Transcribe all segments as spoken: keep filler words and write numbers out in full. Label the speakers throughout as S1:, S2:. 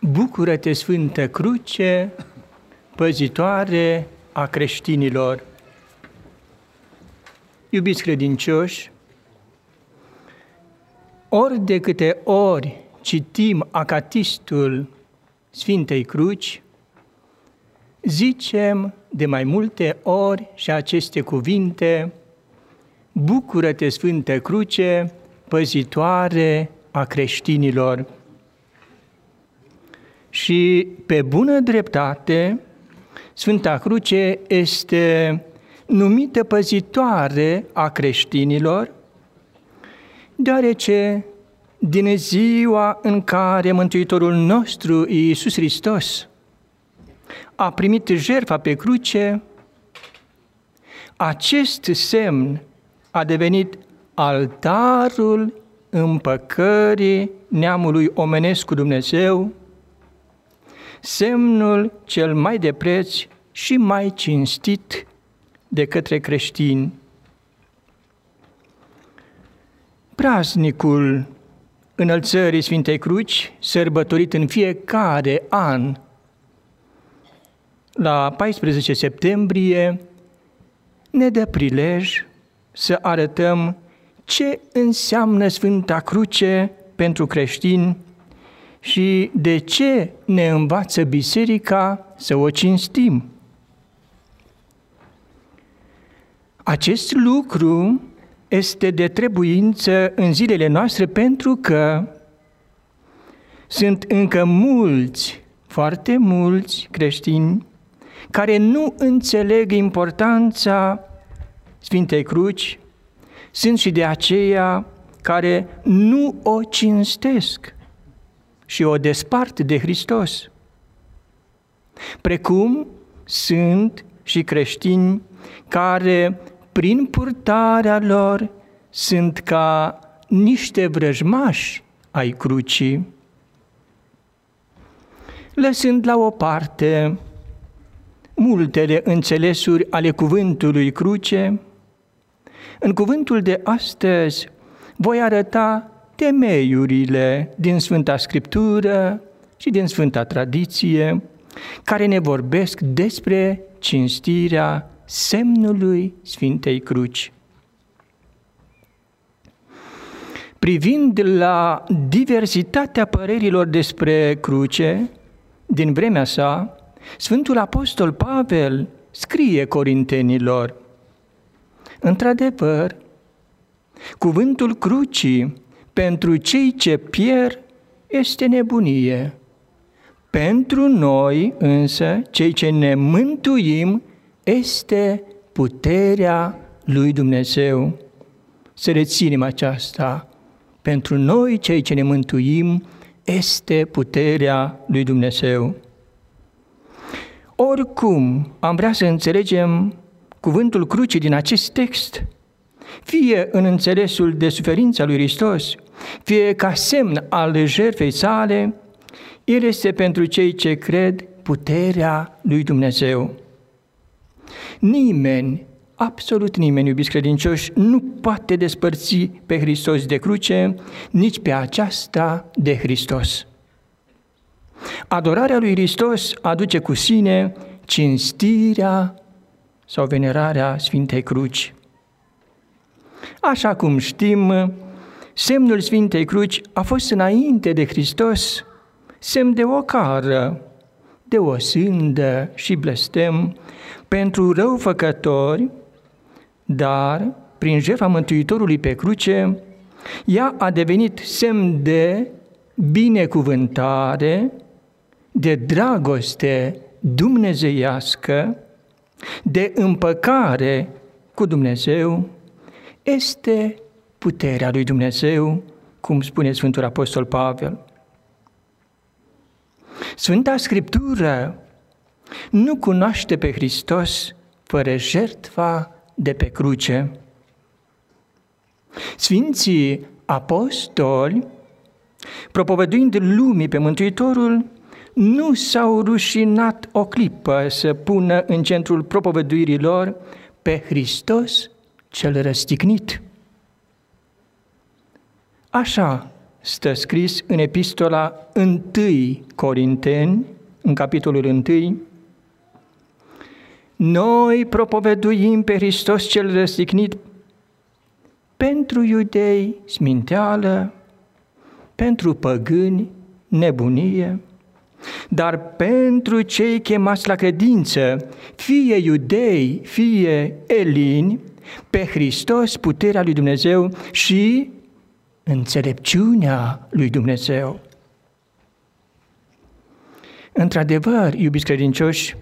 S1: Bucură-te, Sfântă Cruce, păzitoare a creștinilor! Iubiți credincioși, ori de câte ori citim acatistul Sfintei Cruci, zicem de mai multe ori și aceste cuvinte: Bucură-te, Sfântă Cruce, păzitoare a creștinilor! Și pe bună dreptate, Sfânta Cruce este numită păzitoare a creștinilor, deoarece din ziua în care Mântuitorul nostru, Iisus Hristos, a primit jertfa pe cruce, acest semn a devenit altarul împăcării neamului omenesc cu Dumnezeu, semnul cel mai de preț și mai cinstit de către creștini. Praznicul înălțării Sfintei Cruci, sărbătorit în fiecare an la paisprezece septembrie, ne dă prilej să arătăm ce înseamnă Sfânta Cruce pentru creștini și de ce ne învață Biserica să o cinstim. Acest lucru este de trebuință în zilele noastre pentru că sunt încă mulți, foarte mulți creștini care nu înțeleg importanța Sfintei Cruci, sunt și de aceea care nu o cinstesc și o despart de Hristos. Precum sunt și creștini care, prin purtarea lor, sunt ca niște vrăjmași ai crucii. Lăsând la o parte multele înțelesuri ale cuvântului cruce, în cuvântul de astăzi voi arăta temeiurile din Sfânta Scriptură și din Sfânta Tradiție, care ne vorbesc despre cinstirea semnului Sfintei Cruci. Privind la diversitatea părerilor despre cruce din vremea sa, Sfântul Apostol Pavel scrie Corintenilor: într-adevăr, cuvântul crucii pentru cei ce pierd este nebunie. Pentru noi, însă, cei ce ne mântuim, este puterea lui Dumnezeu. Să reținem aceasta. Pentru noi, cei ce ne mântuim, este puterea lui Dumnezeu. Oricum, am vrea să înțelegem cuvântul crucii din acest text, fie în înțelesul de suferința lui Hristos, fie ca semn al jertfei sale, el este pentru cei ce cred puterea lui Dumnezeu. Nimeni, absolut nimeni, iubiți credincioși, nu poate despărți pe Hristos de cruce, nici pe aceasta de Hristos. Adorarea lui Hristos aduce cu sine cinstirea sau venerarea Sfintei Cruci. Așa cum știm, semnul Sfintei Cruci a fost înainte de Hristos semn de ocară, de o sândă și blestem pentru răufăcători, dar prin jertfa Mântuitorului pe cruce, ea a devenit semn de binecuvântare, de dragoste dumnezeiască, de împăcare cu Dumnezeu. Este puterea lui Dumnezeu, cum spune Sfântul Apostol Pavel. Sfânta Scriptură nu cunoaște pe Hristos fără jertfa de pe cruce. Sfinții apostoli, propovăduind lumii pe Mântuitorul, nu s-au rușinat o clipă să pună în centrul propovăduirii lor pe Hristos cel răstignit. Așa stă scris în epistola întâi Corinteni, în capitolul unu: noi propovăduim pe Hristos cel răstignit, pentru iudei sminteală, pentru păgâni nebunie, dar pentru cei chemați la credință, fie iudei, fie elini, pe Hristos puterea lui Dumnezeu și înțelepciunea lui Dumnezeu. Într-adevăr, iubiți credincioși,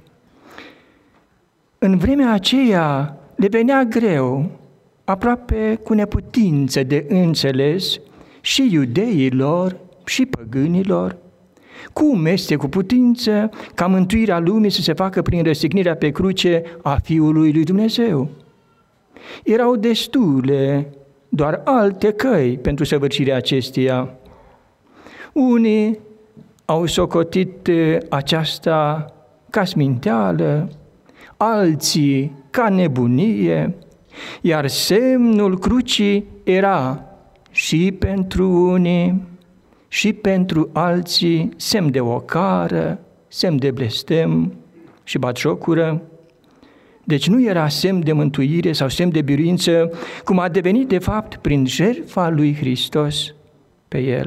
S1: în vremea aceea le venea greu, aproape cu neputință de înțeles, și iudeilor și păgânilor, cum este cu putință ca mântuirea lumii să se facă prin răstignirea pe cruce a Fiului lui Dumnezeu. Erau destule doar alte căi pentru săvârșirea acesteia. Unii au socotit aceasta ca sminteală, alții ca nebunie, iar semnul crucii era și pentru unii și pentru alții semn de ocară, semn de blestem și batjocură. Deci nu era semn de mântuire sau semn de biruință, cum a devenit de fapt prin jertfa lui Hristos pe el.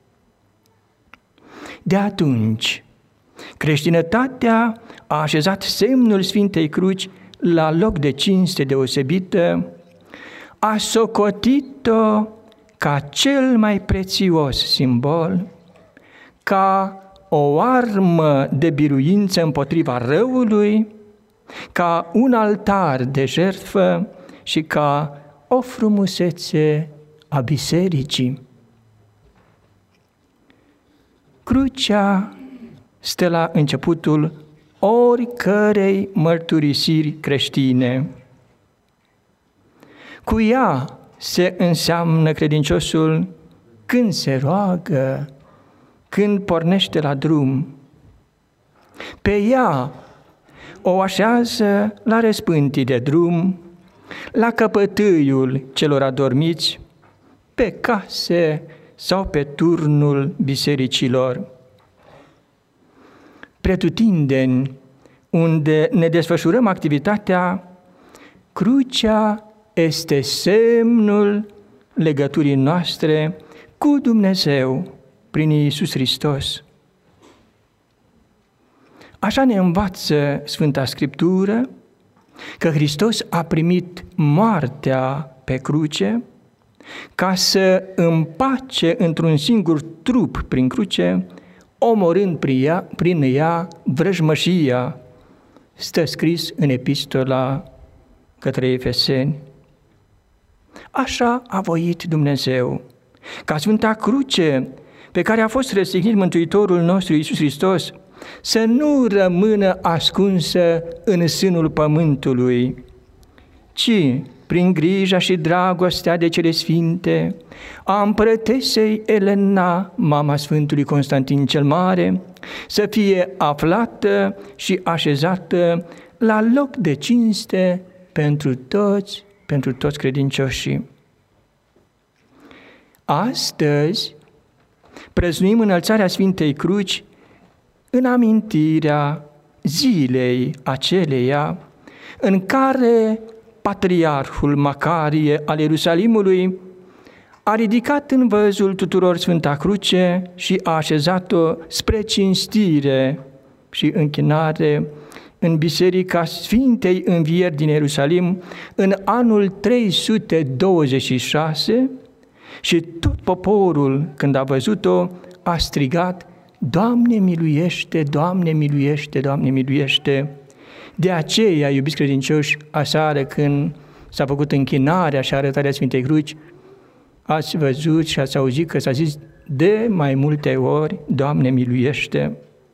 S1: De atunci, creștinătatea a așezat semnul Sfintei Cruci la loc de cinste deosebită, a socotit-o ca cel mai prețios simbol, ca o armă de biruință împotriva răului, ca un altar de jertfă și ca o frumusețe a bisericii. Crucea stă la începutul oricărei mărturisiri creștine. Cu ea se înseamnă credinciosul când se roagă, când pornește la drum. Pe ea o așează la răspântii de drum, la căpătâiul celor adormiți, pe case sau pe turnul bisericilor. Pretutindeni, unde ne desfășurăm activitatea, crucea este semnul legăturii noastre cu Dumnezeu prin Iisus Hristos. Așa ne învață Sfânta Scriptură că Hristos a primit moartea pe cruce ca să împace într-un singur trup prin cruce, omorând prin ea, prin ea vrăjmășia, stă scris în epistola către Efeseni. Așa a voit Dumnezeu, ca Sfânta Cruce, pe care a fost răstignit Mântuitorul nostru Iisus Hristos, să nu rămână ascunsă în sânul pământului, ci, prin grija și dragostea de cele sfinte, a împărătesei Elena, mama Sfântului Constantin cel Mare, să fie aflată și așezată la loc de cinste pentru toți, pentru toți credincioșii. Astăzi prăznuim înălțarea Sfintei Cruci în amintirea zilei aceleia în care Patriarhul Macarie al Ierusalimului a ridicat în văzul tuturor Sfânta Cruce și a așezat-o spre cinstire și închinare în Biserica Sfintei Învieri din Ierusalim în anul trei sute douăzeci și șase și tot poporul, când a văzut-o, a strigat: Doamne miluiește, Doamne miluiește, Doamne miluiește! De aceea, iubiți credincioși, aseară când s-a făcut închinarea și arătarea Sfintei Cruci, ați văzut și ați auzit că s-a zis de mai multe ori: Doamne miluiește!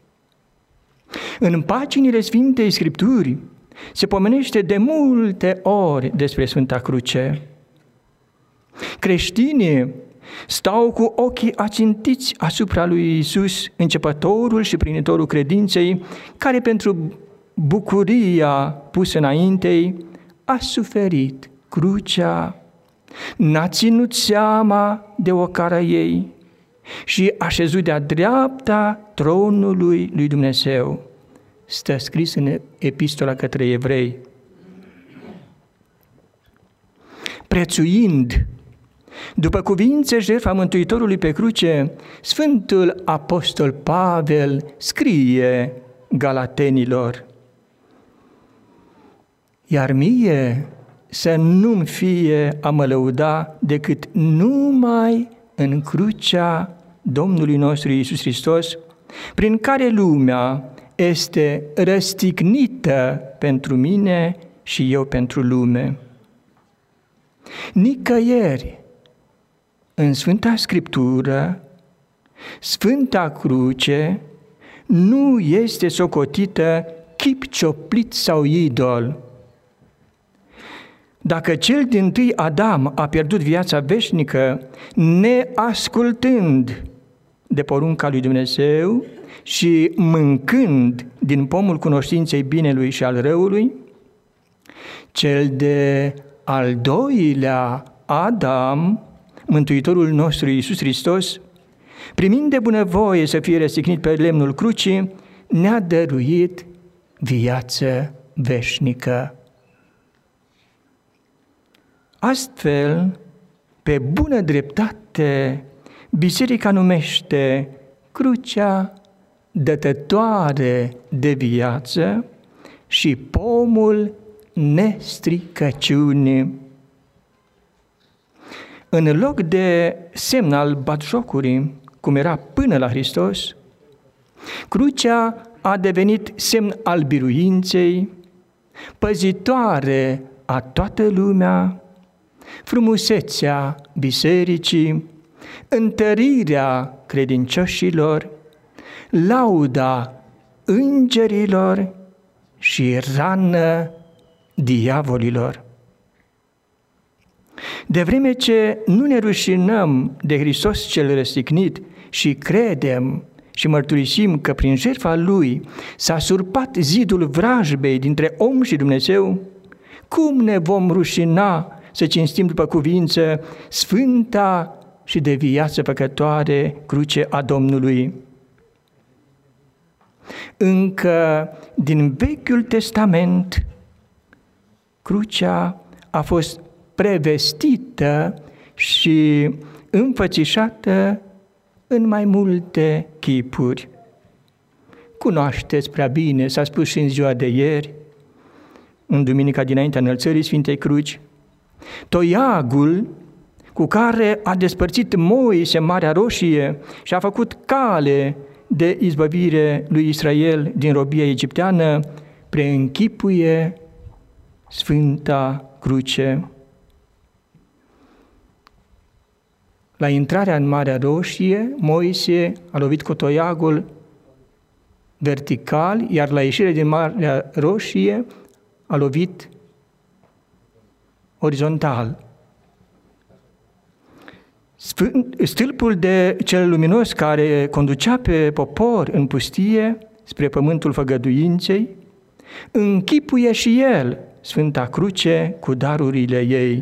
S1: În paginile Sfintei Scripturi se pomenește de multe ori despre Sfânta Cruce. Creștinii stau cu ochii ațintiți asupra lui Iisus, începătorul și plinitorul credinței, care pentru bucuria pusă înaintei a suferit crucea, n-a ținut seama de ocara ei, și așezut de-a dreapta tronului lui Dumnezeu. Stă scris în epistola către evrei. Prețuind, după cuvință, jertfa Mântuitorului pe cruce, Sfântul Apostol Pavel scrie Galatenilor: iar mie să nu-mi fie a mă lăuda decât numai în crucea Domnului nostru Iisus Hristos, prin care lumea este răstignită pentru mine și eu pentru lume. Nicăieri în Sfânta Scriptură, Sfânta Cruce nu este socotită chip cioplit sau idol. Dacă cel dintâi Adam a pierdut viața veșnică neascultând de porunca lui Dumnezeu și mâncând din pomul cunoștinței binelui și al răului, cel de al doilea Adam, Mântuitorul nostru Iisus Hristos, primind de bunăvoie să fie răstignit pe lemnul crucii, ne-a dăruit viață veșnică. Astfel, pe bună dreptate, Biserica numește crucea dătătoare de viață și pomul nestricăciunii. În loc de semn al batjocurii, cum era până la Hristos, crucea a devenit semn al biruinței, păzitoare a toată lumea, frumusețea bisericii, întărirea credincioșilor, lauda îngerilor și rană diavolilor. De vreme ce nu ne rușinăm de Hristos cel răstignit și credem și mărturisim că prin jertfa Lui s-a surpat zidul vrajbei dintre om și Dumnezeu, cum ne vom rușina să cinstim după cuvință sfânta și de viață păcătoare cruce a Domnului? Încă din Vechiul Testament, crucea a fost prevestită și înfățișată în mai multe chipuri. Cunoașteți prea bine, s-a spus și în ziua de ieri, în duminica dinaintea înălțării Sfintei Cruci, toiagul cu care a despărțit Moise Marea Roșie și a făcut cale de izbăvire lui Israel din robia egipteană, preînchipuie Sfânta Cruce. La intrarea în Marea Roșie, Moise a lovit cu toiagul vertical, iar la ieșirea din Marea Roșie a lovit orizontal. Stâlpul de cel luminos care conducea pe popor în pustie spre pământul făgăduinței, închipuie și el Sfânta Cruce cu darurile ei.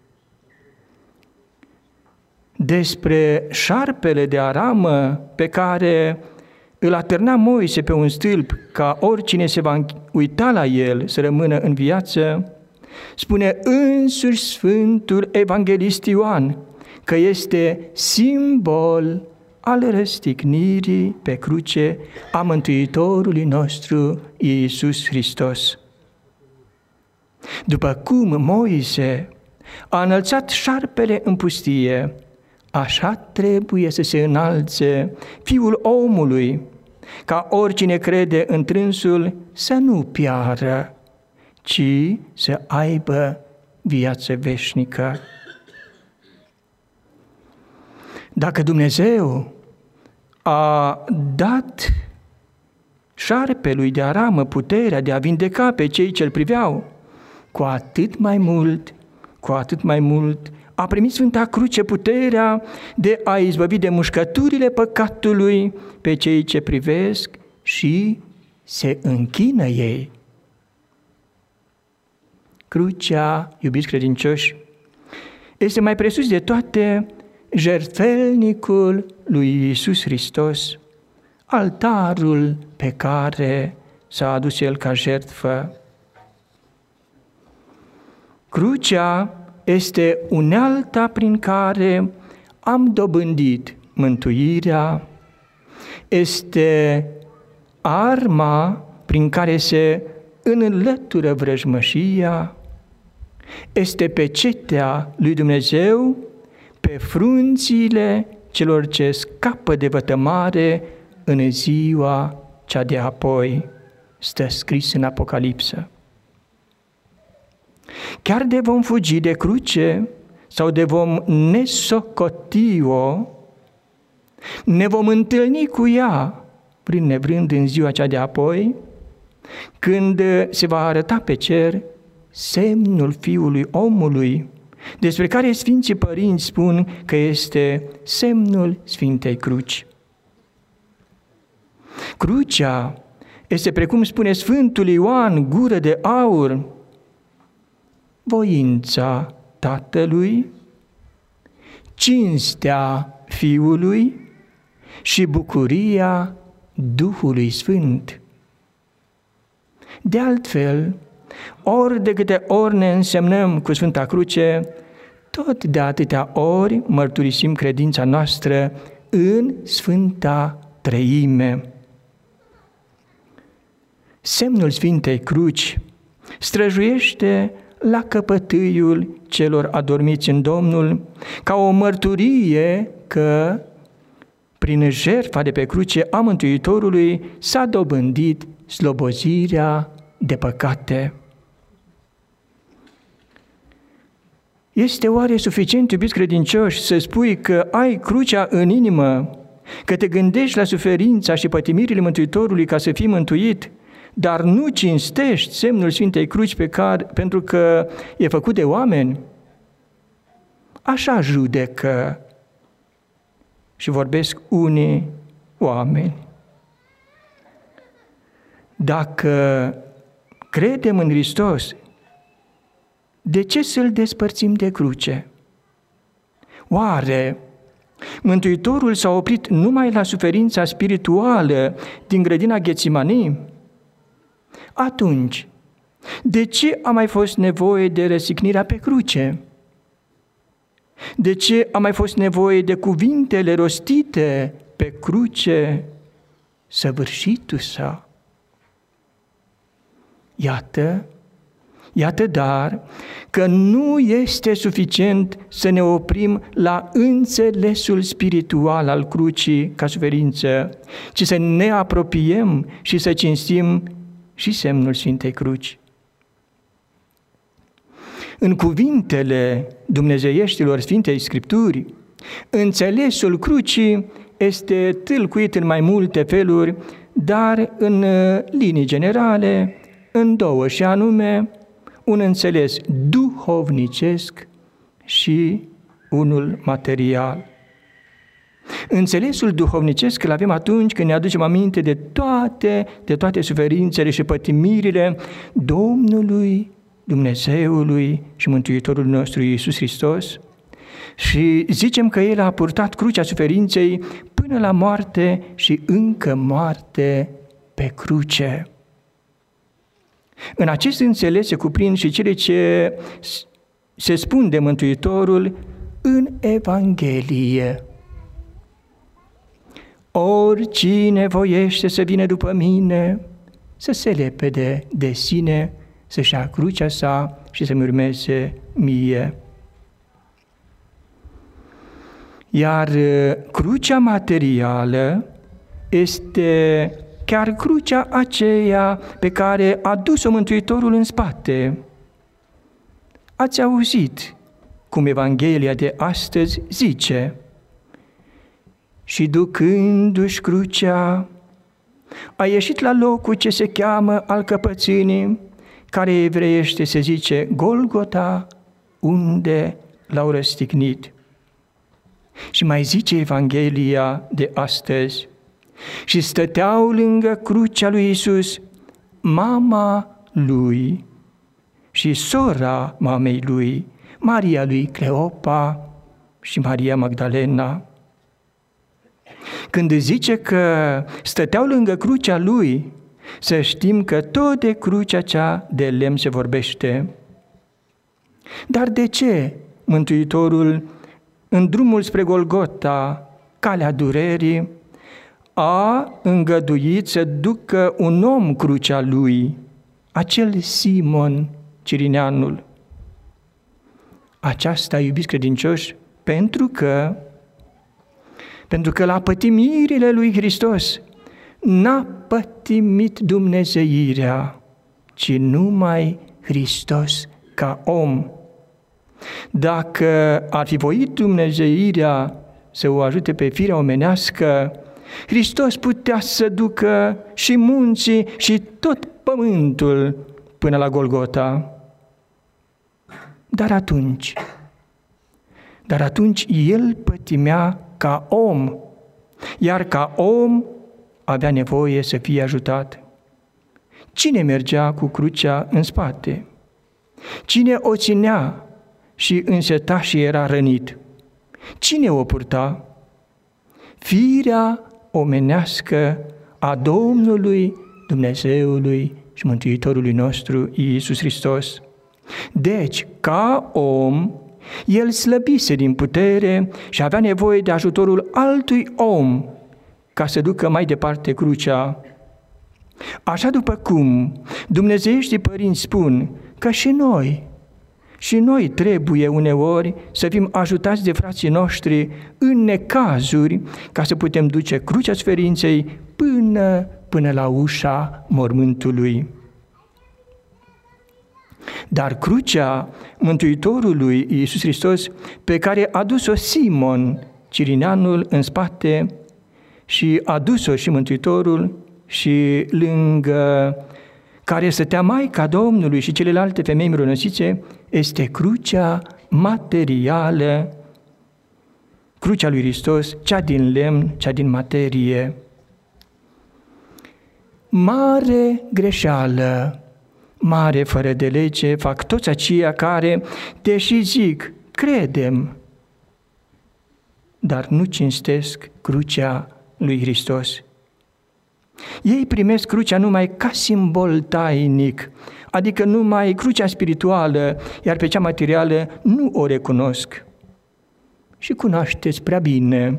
S1: Despre șarpele de aramă pe care îl atârna Moise pe un stâlp ca oricine se va uita la el să rămână în viață, spune însuși Sfântul Evanghelist Ioan că este simbol al răstignirii pe cruce a Mântuitorului nostru Iisus Hristos. După cum Moise a înălțat șarpele în pustie, așa trebuie să se înalțe Fiul omului, ca oricine crede întrânsul să nu piară, ci să aibă viață veșnică. Dacă Dumnezeu a dat șarpelui de aramă puterea de a vindeca pe cei ce-l priveau, cu atât mai mult, cu atât mai mult, a primit Sfânta Cruce puterea de a izbăvi de mușcăturile păcatului pe cei ce privesc și se închină ei. Crucea, iubiți credincioși, este mai presus de toate jertfelnicul lui Iisus Hristos, altarul pe care s-a adus El ca jertfă. Crucea este unealta prin care am dobândit mântuirea, este arma prin care se înlătură vrăjmășia, este pecetea lui Dumnezeu pe frunțile celor ce scapă de vătămare în ziua cea de apoi, stă scris în Apocalipsă. Chiar de vom fugi de cruce sau de vom nesocoti-o, ne vom întâlni cu ea, prin nevrând în ziua cea de apoi, când se va arăta pe cer semnul Fiului Omului, despre care Sfinții Părinți spun că este semnul Sfintei Cruci. Crucea este, precum spune Sfântul Ioan, gură de aur, voința Tatălui, cinstea Fiului și bucuria Duhului Sfânt. De altfel, ori de câte ori ne însemnăm cu Sfânta Cruce, tot de atâtea ori mărturisim credința noastră în Sfânta Treime. Semnul Sfintei Cruci străjuiește la căpătâiul celor adormiți în Domnul, ca o mărturie că prin jertfa de pe cruce a Mântuitorului s-a dobândit slobozirea de păcate. Este oare suficient, iubiți credincioși, să spui că ai crucea în inimă, că te gândești la suferința și pătimirile Mântuitorului ca să fii mântuit, dar nu cinstești semnul Sfintei Cruci pe care, pentru că e făcut de oameni? Așa judecă și vorbesc unii oameni. Dacă credem în Hristos, de ce să-L despărțim de cruce? Oare Mântuitorul s-a oprit numai la suferința spirituală din grădina Ghețimanii? Atunci, de ce a mai fost nevoie de răstignirea pe cruce? De ce a mai fost nevoie de cuvintele rostite pe cruce, săvârșitul sa? Iată, iată dar că nu este suficient să ne oprim la înțelesul spiritual al crucii ca suferință, ci să ne apropiem și să cinstim și semnul Sfintei Cruci. În cuvintele dumnezeieștilor Sfintei Scripturi, înțelesul crucii este tâlcuit în mai multe feluri, dar în linii generale, în două, și anume un înțeles duhovnicesc și unul material. Înțelesul duhovnicesc îl avem atunci când ne aducem aminte de toate, de toate suferințele și pătimirile Domnului, Dumnezeului și Mântuitorul nostru Iisus Hristos și zicem că El a purtat crucea suferinței până la moarte și încă moarte pe cruce. În acest înțeles se cuprind și cele ce se spun de Mântuitorul în Evanghelie. Oricine voiește să vină după mine, să se lepede de sine, să-și ia crucea sa și să-mi urmeze mie. Iar crucea materială este chiar crucea aceea pe care a dus-o Mântuitorul în spate. Ați auzit cum Evanghelia de astăzi zice: și ducându-și crucea, a ieșit la locul ce se cheamă al căpățânii, care evreiește se zice Golgota, unde l-au răstignit. Și mai zice Evanghelia de astăzi: și stăteau lângă crucea lui Iisus mama lui și sora mamei lui, Maria lui Cleopa și Maria Magdalena. Când zice că stăteau lângă crucea lui, să știm că tot de crucea cea de lemn se vorbește. Dar de ce Mântuitorul, în drumul spre Golgota, calea durerii, a îngăduit să ducă un om crucea lui, acel Simon Cirineanul? Aceasta, iubiți credincioși, pentru că, pentru că la pătimirile lui Hristos n-a pătimit dumnezeirea, ci numai Hristos ca om. Dacă ar fi voit dumnezeirea să o ajute pe firea omenească, Hristos putea să ducă și munții și tot pământul până la Golgota. Dar atunci, dar atunci El pătimea ca om, iar ca om avea nevoie să fie ajutat. Cine mergea cu crucea în spate? Cine o ținea și înseta și era rănit? Cine o purta? Firea omenească a Domnului, Dumnezeului și Mântuitorului nostru, Iisus Hristos. Deci, ca om, El slăbise din putere și avea nevoie de ajutorul altui om ca să ducă mai departe crucea. Așa după cum dumnezeieștii părinți spun că și noi, și noi trebuie uneori să fim ajutați de frații noștri în necazuri ca să putem duce crucea suferinței până, până la ușa mormântului. Dar crucea Mântuitorului Iisus Hristos, pe care a dus-o Simon Cirineanul în spate și a dus-o și Mântuitorul și lângă care stătea Maica Domnului și celelalte femei mironosițe, este crucea materială, crucea lui Hristos, cea din lemn, cea din materie. Mare greșeală, mare fără de lege fac toți aceia care, deși zic, credem, dar nu cinstesc crucea lui Hristos. Ei primesc crucea numai ca simbol tainic, adică numai crucea spirituală, iar pe cea materială nu o recunosc. Și cunoașteți prea bine,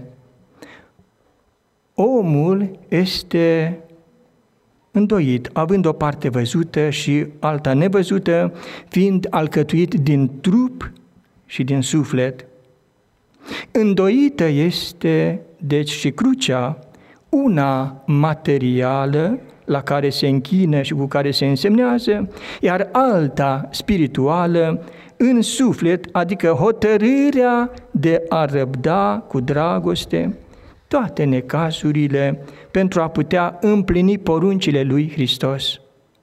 S1: omul este îndoit, având o parte văzută și alta nevăzută, fiind alcătuit din trup și din suflet. Îndoită este, deci, și crucea, una materială, la care se închină și cu care se însemnează, iar alta spirituală, în suflet, adică hotărârea de a răbda cu dragoste toate necazurile pentru a putea împlini poruncile lui Hristos.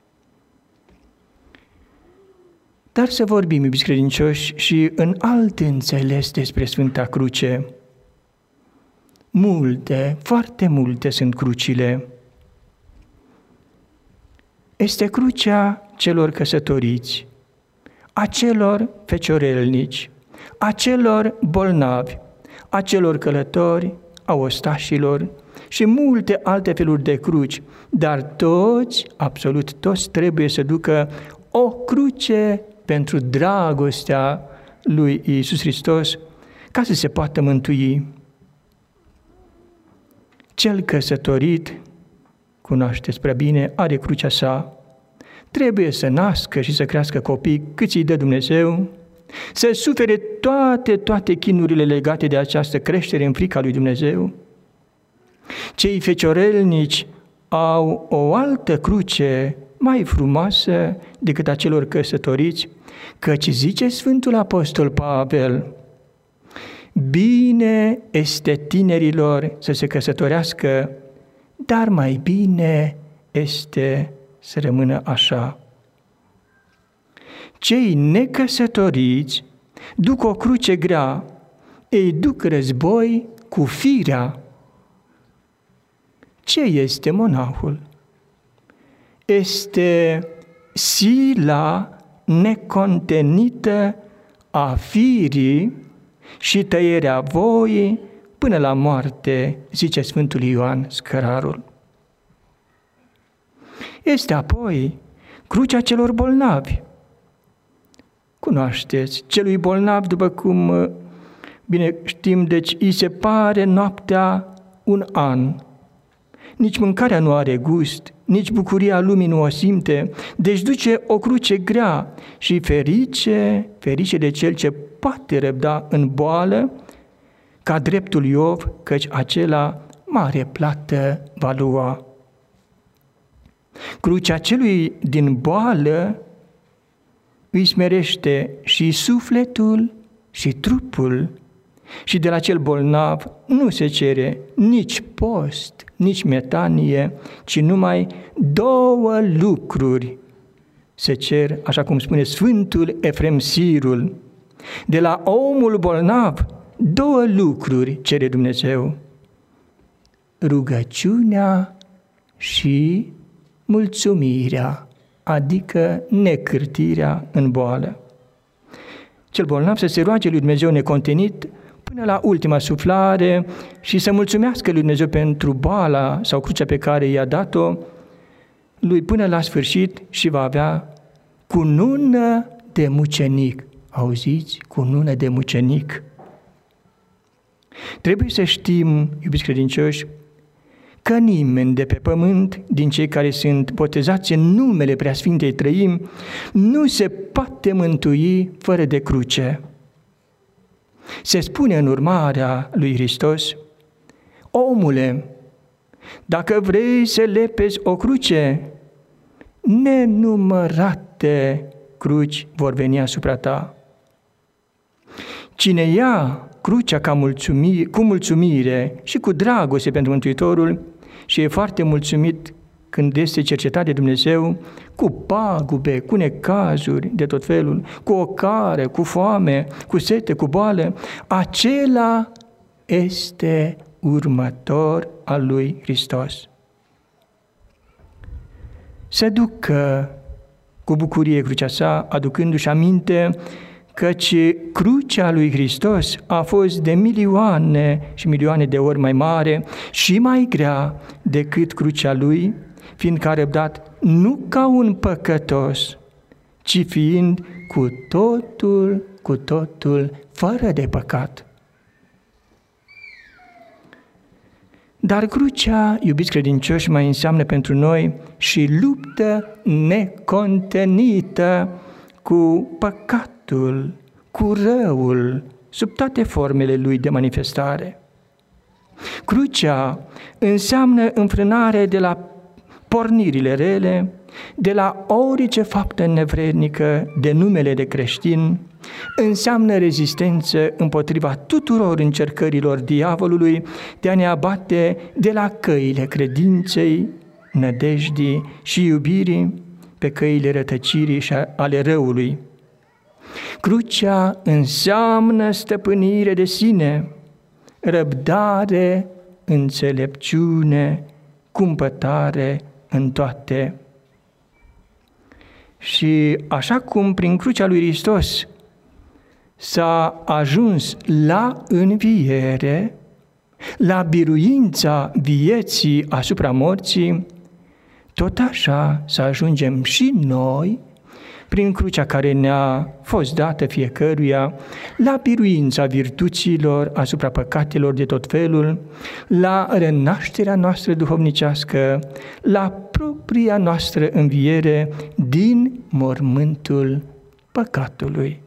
S1: Dar să vorbim, iubiți credincioși, și în alt înțeles despre Sfânta Cruce. Multe, foarte multe sunt crucile. Este crucea celor căsătoriți, a celor feciorelnici, a celor bolnavi, a celor călători, a ostașilor și multe alte feluri de cruci, dar toți, absolut toți, trebuie să ducă o cruce pentru dragostea lui Iisus Hristos ca să se poată mântui. Cel căsătorit, cunoașteți prea bine, are crucea sa. Trebuie să nască și să crească copii cât îi dă Dumnezeu, să sufere toate, toate chinurile legate de această creștere în frica lui Dumnezeu. Cei feciorelnici au o altă cruce mai frumoasă decât a celor căsătoriți, căci zice Sfântul Apostol Pavel, bine este tinerilor să se căsătorească, dar mai bine este să rămână așa. Cei necăsătoriți duc o cruce grea, ei duc război cu firea. Ce este monahul? Este sila necontenită a firii și tăierea voii până la moarte, zice Sfântul Ioan Scărarul. Este apoi crucea celor bolnavi. Cunoașteți, celui bolnav, după cum bine știm, deci îi se pare noaptea un an. Nici mâncarea nu are gust, nici bucuria lumii nu o simte, deci duce o cruce grea și ferice, ferice de cel ce poate răbda în boală, ca dreptul Iov, căci acela mare plată va lua. Crucea celui din boală îi smerește și sufletul și trupul, și de la cel bolnav nu se cere nici post, nici metanie, ci numai două lucruri se cer, așa cum spune Sfântul Efrem Sirul. De la omul bolnav, două lucruri cere Dumnezeu: rugăciunea și mulțumirea, adică necârtirea în boală. Cel bolnav să se roage lui Dumnezeu necontenit până la ultima suflare și să mulțumească lui Dumnezeu pentru boala sau crucea pe care i-a dat-o lui până la sfârșit și va avea cunună de mucenic. Auziți? Cunună de mucenic. Trebuie să știm, iubiți credincioși, că nimeni de pe pământ, din cei care sunt botezați în numele Preasfintei Trăimi, nu se poate mântui fără de cruce. Se spune în urmarea lui Hristos: omule, dacă vrei să lepezi o cruce, nenumărate cruci vor veni asupra ta. Cine ia crucea ca mulțumire, cu mulțumire și cu dragoste pentru Mântuitorul și e foarte mulțumit când este cercetat de Dumnezeu, cu pagube, cu necazuri de tot felul, cu ocare, cu foame, cu sete, cu boală, acela este următor al lui Hristos. Se ducă cu bucurie crucea sa, aducându-și aminte căci crucea lui Hristos a fost de milioane și milioane de ori mai mare și mai grea decât crucea lui, fiindcă a răbdat nu ca un păcătos, ci fiind cu totul, cu totul fără de păcat. Dar crucea, iubiți credincioși, mai înseamnă pentru noi și luptă necontenită cu păcatul, cu răul, sub toate formele lui de manifestare. Crucea înseamnă înfrânare de la pornirile rele, de la orice faptă nevrednică de numele de creștin, înseamnă rezistență împotriva tuturor încercărilor diavolului de a ne abate de la căile credinței, nădejdii și iubirii pe căile rătăcirii și ale răului. Crucea înseamnă stăpânire de sine, răbdare, înțelepciune, cumpătare în toate. Și așa cum prin crucea lui Hristos s-a ajuns la înviere, la biruința vieții asupra morții, tot așa să ajungem și noi, prin crucea care ne-a fost dată fiecăruia, la biruința virtuților asupra păcatelor de tot felul, la renașterea noastră duhovnicească, la propria noastră înviere din mormântul păcatului.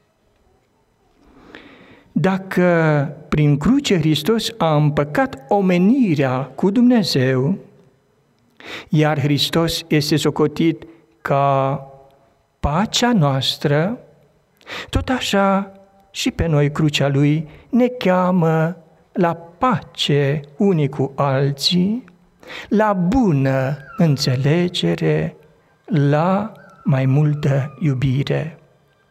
S1: Dacă prin cruce Hristos a împăcat omenirea cu Dumnezeu, iar Hristos este socotit ca pacea noastră, tot așa și pe noi crucea Lui ne cheamă la pace unii cu alții, la bună înțelegere, la mai multă iubire.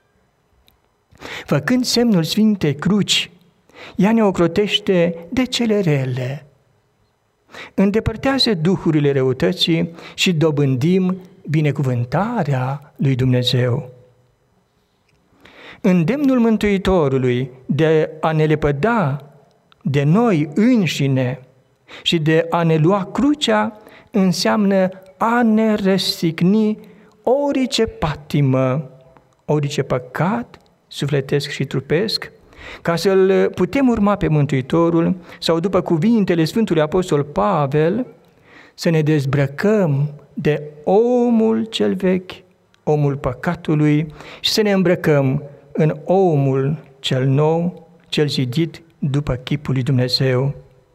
S1: Făcând semnul Sfintei Cruci, ea ne ocrotește de cele rele, îndepărtează duhurile răutății și dobândim binecuvântarea lui Dumnezeu. Îndemnul Mântuitorului de a ne lepăda de noi înșine și de a ne lua crucea înseamnă a ne răstigni orice patimă, orice păcat sufletesc și trupesc, ca să-L putem urma pe Mântuitorul, sau după cuvintele Sfântului Apostol Pavel, să ne dezbrăcăm de omul cel vechi, omul păcatului, și să ne îmbrăcăm în omul cel nou, cel zidit după chipul lui Dumnezeu.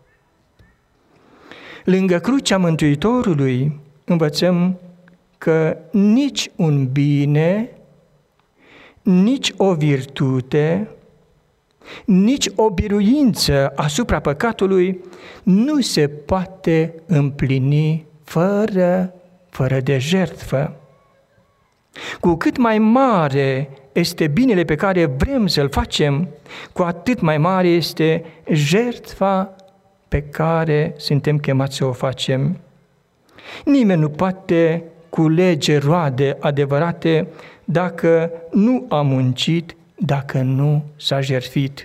S1: Lângă crucea Mântuitorului învățăm că nici un bine, nici o virtute, nici o biruință asupra păcatului nu se poate împlini fără, fără de jertfă. Cu cât mai mare este binele pe care vrem să-l facem, cu atât mai mare este jertfa pe care suntem chemați să o facem. Nimeni nu poate culege roade adevărate dacă nu a muncit, dacă nu s-a jertfit.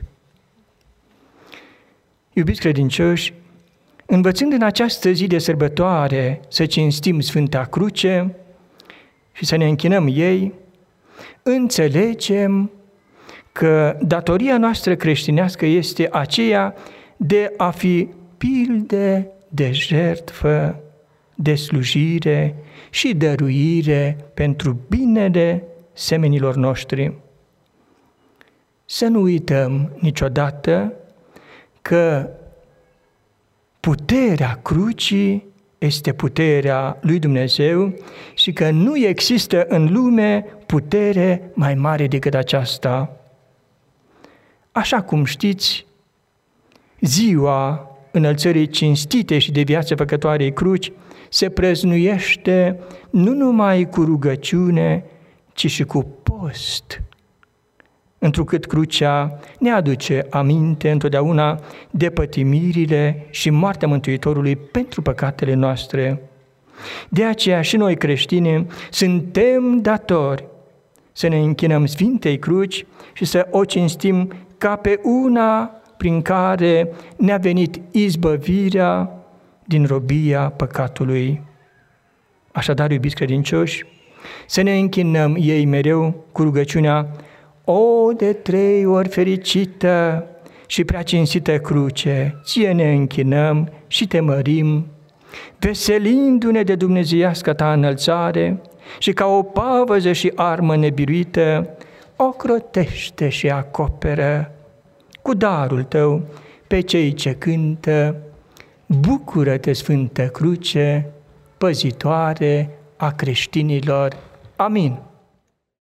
S1: Iubiți credincioși, învățând în această zi de sărbătoare să cinstim Sfânta Cruce și să ne închinăm ei, înțelegem că datoria noastră creștinească este aceea de a fi pilde de jertfă, de slujire și dăruire pentru binele semenilor noștri. Să nu uităm niciodată că puterea crucii este puterea lui Dumnezeu și că nu există în lume putere mai mare decât aceasta. Așa cum știți, ziua înălțării cinstite și de viață păcătoarei cruci se prăznuiește nu numai cu rugăciune, ci și cu post, întrucât crucea ne aduce aminte întotdeauna de pătimirile și moartea Mântuitorului pentru păcatele noastre. De aceea și noi creștini suntem datori să ne închinăm Sfintei Cruci și să o cinstim ca pe una prin care ne-a venit izbăvirea din robia păcatului. Așadar, iubiți credincioși, să ne închinăm ei mereu cu rugăciunea: o, de trei ori fericită și prea cinstită cruce, ție ne închinăm și te mărim, veselindu-ne de dumnezeiască ta înălțare și ca o pavăză și armă nebiruită, ocrotește și acoperă cu darul tău pe cei ce cântă: bucură-te, Sfântă Cruce, păzitoare a creștinilor. Amin.